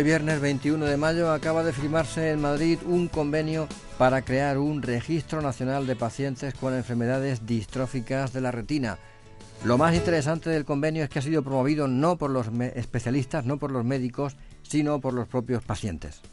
Hoy viernes 21 de mayo acaba de firmarse en Madrid un convenio para crear un registro nacional de pacientes con enfermedades distróficas de la retina. Lo más interesante del convenio es que ha sido promovido no por los especialistas, no por los médicos, sino por los propios pacientes.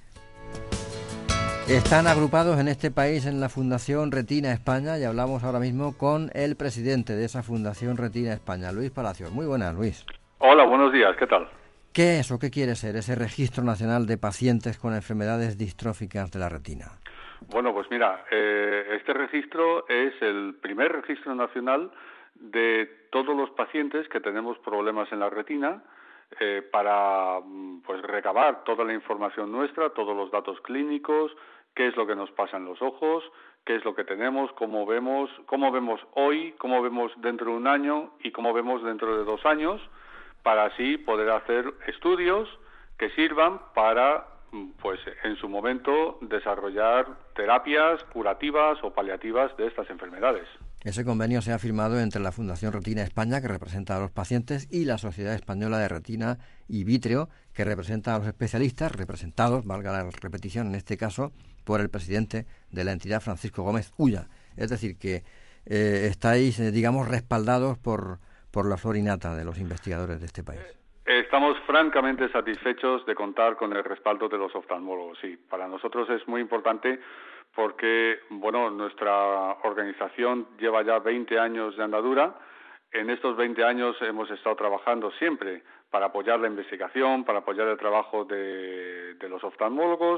Están agrupados en este país en la Fundación Retina España y hablamos ahora mismo con el presidente de esa Fundación Retina España, Luis Palacios. Muy buenas, Luis. Hola, buenos días, ¿qué tal? ¿Qué es o qué quiere ser ese Registro Nacional de Pacientes con Enfermedades Distróficas de la Retina? Bueno, pues mira, este registro es el primer registro nacional de todos los pacientes que tenemos problemas en la retina para pues recabar toda la información nuestra, todos los datos clínicos, qué es lo que nos pasa en los ojos, qué es lo que tenemos, cómo vemos hoy, cómo vemos dentro de un año y cómo vemos dentro de 2 años, para así poder hacer estudios que sirvan para, pues en su momento, desarrollar terapias curativas o paliativas de estas enfermedades. Ese convenio se ha firmado entre la Fundación Retina España, que representa a los pacientes, y la Sociedad Española de Retina y Vítreo, que representa a los especialistas, representados, valga la repetición en este caso, por el presidente de la entidad, Francisco Gómez Ulla. Es decir, que estáis, digamos, respaldados por la flor y nata de los investigadores de este país. Estamos francamente satisfechos de contar con el respaldo de los oftalmólogos. Sí, para nosotros es muy importante porque, bueno, nuestra organización lleva ya 20 años de andadura. En estos 20 años hemos estado trabajando siempre para apoyar la investigación, para apoyar el trabajo de los oftalmólogos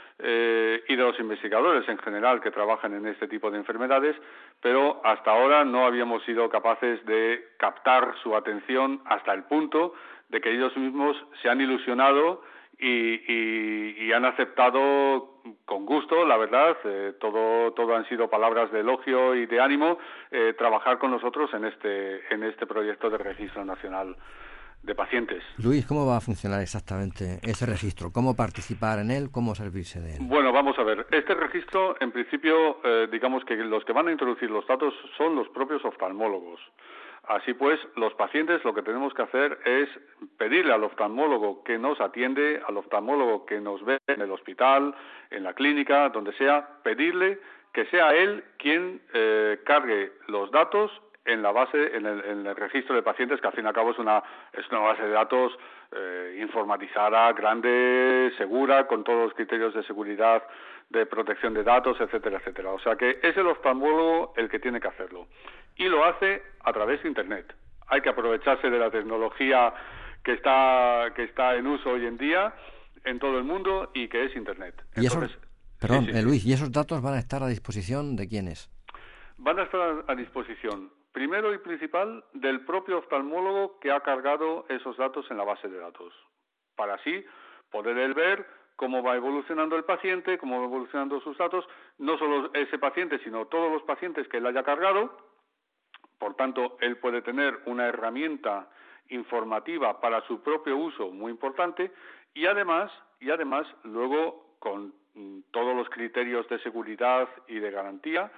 y de los investigadores en general que trabajan en este tipo de enfermedades, pero hasta ahora no habíamos sido capaces de captar su atención hasta el punto de que ellos mismos se han ilusionado y han aceptado con gusto, la verdad, todo han sido palabras de elogio y de ánimo, trabajar con nosotros en este proyecto de registro nacional de pacientes. Luis, ¿cómo va a funcionar exactamente ese registro? ¿Cómo participar en él? ¿Cómo servirse de él? Bueno, vamos a ver. Este registro, en principio, digamos que los que van a introducir los datos son los propios oftalmólogos. Así pues, los pacientes lo que tenemos que hacer es pedirle al oftalmólogo que nos atiende, al oftalmólogo que nos ve en el hospital, en la clínica, donde sea, pedirle que sea él quien cargue los datos en la base, en el registro de pacientes, que al fin y al cabo es una base de datos informatizada, grande, segura, con todos los criterios de seguridad, de protección de datos, etcétera, etcétera. O sea que es el oftalmólogo el que tiene que hacerlo. Y lo hace a través de Internet. Hay que aprovecharse de la tecnología que está en uso hoy en día en todo el mundo y que es Internet. Entonces, Luis, ¿y esos datos van a estar a disposición de quiénes? Van a estar a disposición, primero y principal, del propio oftalmólogo que ha cargado esos datos en la base de datos, para así poder él ver cómo va evolucionando el paciente, cómo va evolucionando sus datos, no solo ese paciente, sino todos los pacientes que él haya cargado. Por tanto, él puede tener una herramienta informativa para su propio uso muy importante y además luego con todos los criterios de seguridad y de garantía,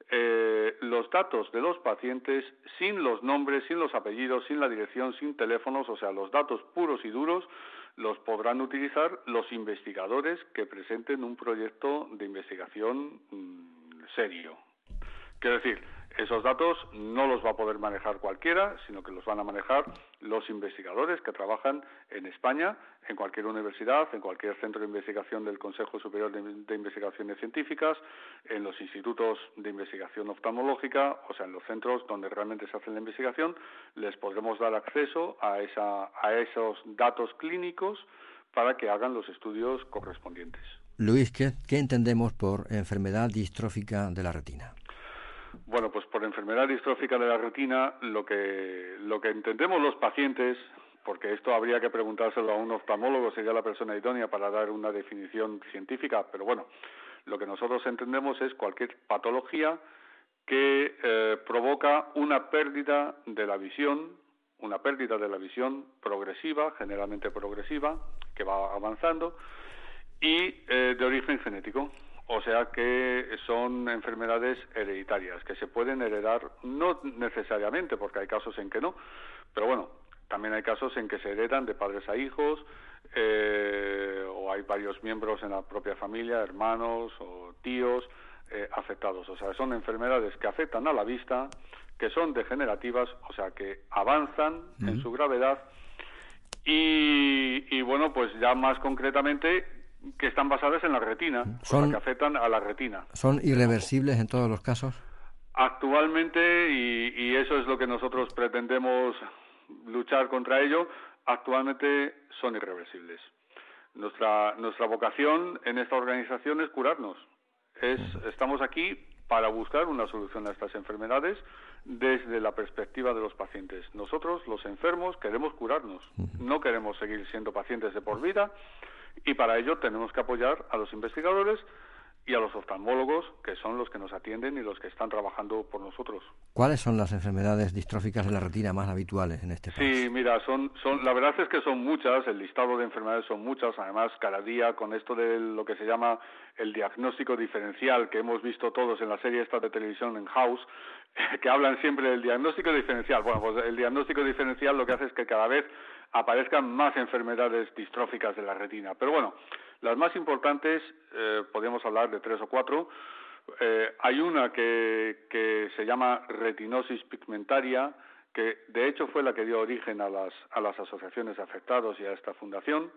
los datos de los pacientes sin los nombres, sin los apellidos, sin la dirección, sin teléfonos, o sea, los datos puros y duros los podrán utilizar los investigadores que presenten un proyecto de investigación serio. Quiero decir, esos datos no los va a poder manejar cualquiera, sino que los van a manejar los investigadores que trabajan en España, en cualquier universidad, en cualquier centro de investigación del Consejo Superior de Investigaciones Científicas, en los institutos de investigación oftalmológica, o sea, en los centros donde realmente se hace la investigación, les podremos dar acceso a esos datos clínicos para que hagan los estudios correspondientes. Luis, ¿qué entendemos por enfermedad distrófica de la retina? Bueno, pues por enfermedad distrófica de la retina, lo que entendemos los pacientes, porque esto habría que preguntárselo a un oftalmólogo, sería la persona idónea para dar una definición científica, pero bueno, lo que nosotros entendemos es cualquier patología que provoca una pérdida de la visión progresiva, generalmente progresiva, que va avanzando, y de origen genético. O sea que son enfermedades hereditarias que se pueden heredar, no necesariamente, porque hay casos en que no, pero bueno, también hay casos en que se heredan de padres a hijos, o hay varios miembros en la propia familia, hermanos o tíos afectados. O sea, son enfermedades que afectan a la vista, que son degenerativas, o sea, que avanzan en su gravedad y bueno, pues ya más concretamente que están basadas en la retina, o sea, que afectan a la retina. ¿Son irreversibles en todos los casos? Actualmente, y eso es lo que nosotros pretendemos luchar contra ello, actualmente son irreversibles. Nuestra vocación en esta organización es curarnos. Estamos aquí para buscar una solución a estas enfermedades desde la perspectiva de los pacientes. Nosotros, los enfermos, queremos curarnos. No queremos seguir siendo pacientes de por vida y para ello tenemos que apoyar a los investigadores y a los oftalmólogos, que son los que nos atienden y los que están trabajando por nosotros. ¿Cuáles son las enfermedades distróficas de la retina más habituales en este país? Sí, mira, la verdad es que son muchas, el listado de enfermedades son muchas, además cada día con esto de lo que se llama el diagnóstico diferencial, que hemos visto todos en la serie esta de televisión en House, que hablan siempre del diagnóstico diferencial. Bueno, pues el diagnóstico diferencial lo que hace es que cada vez aparezcan más enfermedades distróficas de la retina. Pero bueno, las más importantes, podríamos hablar de 3 o 4. Hay una que se llama retinosis pigmentaria, que de hecho fue la que dio origen a las asociaciones de afectados y a esta fundación.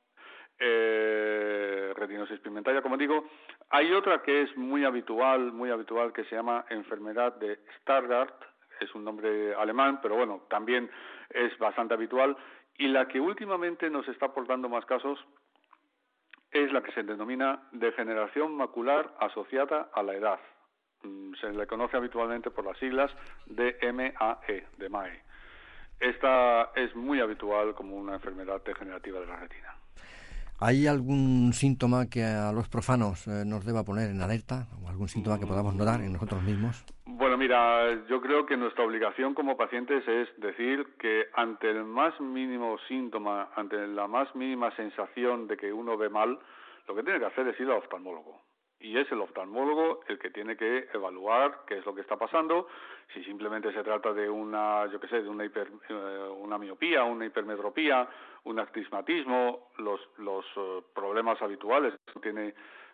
Retinosis pigmentaria, como digo. Hay otra que es muy habitual, que se llama enfermedad de Stargardt. Es un nombre alemán, pero bueno, también es bastante habitual. Y la que últimamente nos está aportando más casos es la que se denomina degeneración macular asociada a la edad. Se le conoce habitualmente por las siglas DMAE, de MAE. Esta es muy habitual como una enfermedad degenerativa de la retina. ¿Hay algún síntoma que a los profanos nos deba poner en alerta? ¿O algún síntoma que podamos notar en nosotros mismos? Bueno, mira, yo creo que nuestra obligación como pacientes es decir que ante el más mínimo síntoma, ante la más mínima sensación de que uno ve mal, lo que tiene que hacer es ir al oftalmólogo. Y es el oftalmólogo el que tiene que evaluar qué es lo que está pasando, si simplemente se trata de una miopía, una hipermetropía, un astigmatismo, los problemas habituales que tiene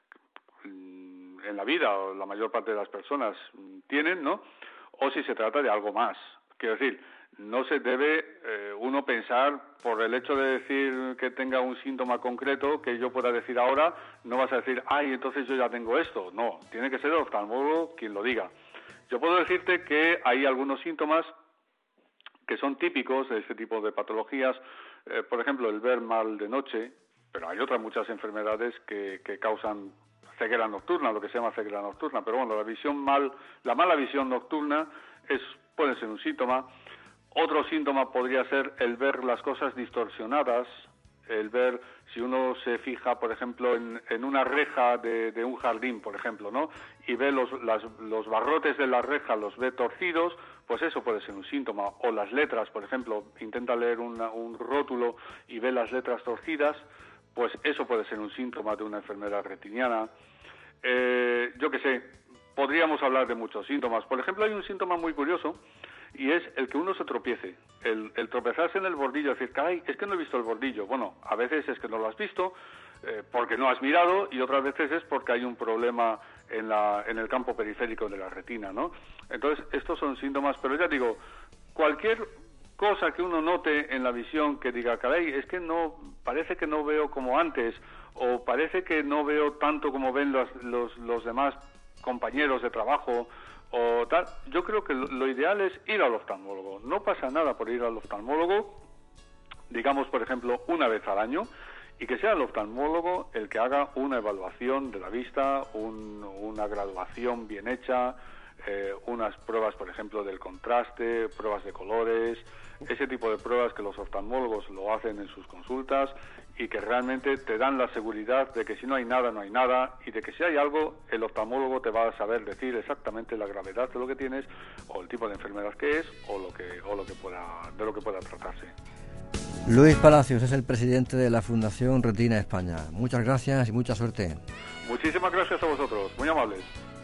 en la vida, o la mayor parte de las personas tienen, ¿no? O si se trata de algo más. Quiero decir, no se debe uno pensar por el hecho de decir que tenga un síntoma concreto que yo pueda decir ahora, no vas a decir, ay, entonces yo ya tengo esto. No, tiene que ser el oftalmólogo quien lo diga. Yo puedo decirte que hay algunos síntomas que son típicos de este tipo de patologías, por ejemplo, el ver mal de noche, pero hay otras muchas enfermedades que causan ceguera nocturna, lo que se llama ceguera nocturna, pero bueno, la mala visión nocturna puede ser un síntoma. Otro síntoma podría ser el ver las cosas distorsionadas, el ver, si uno se fija, por ejemplo, en una reja de un jardín, por ejemplo, ¿no? Y ve los barrotes de la reja, los ve torcidos, pues eso puede ser un síntoma. O las letras, por ejemplo, intenta leer un rótulo y ve las letras torcidas, pues eso puede ser un síntoma de una enfermedad retiniana. Yo qué sé, podríamos hablar de muchos síntomas. Por ejemplo, hay un síntoma muy curioso y es el que uno se tropiece, el tropezarse en el bordillo, decir, caray, es que no he visto el bordillo. Bueno, a veces es que no lo has visto porque no has mirado y otras veces es porque hay un problema en el campo periférico de la retina, ¿no? Entonces, estos son síntomas, pero ya digo, cualquier cosa que uno note en la visión que diga, caray, es que parece que no veo como antes, o parece que no veo tanto como ven los demás compañeros de trabajo, o tal. Yo creo que lo ideal es ir al oftalmólogo. No pasa nada por ir al oftalmólogo, digamos, por ejemplo, una vez al año, y que sea el oftalmólogo el que haga una evaluación de la vista, una graduación bien hecha, unas pruebas, por ejemplo, del contraste, pruebas de colores, ese tipo de pruebas que los oftalmólogos lo hacen en sus consultas y que realmente te dan la seguridad de que si no hay nada, no hay nada, y de que si hay algo, el oftalmólogo te va a saber decir exactamente la gravedad de lo que tienes, o el tipo de enfermedad que es, de lo que pueda tratarse. Luis Palacios es el presidente de la Fundación Retina España. Muchas gracias y mucha suerte. Muchísimas gracias a vosotros, muy amables.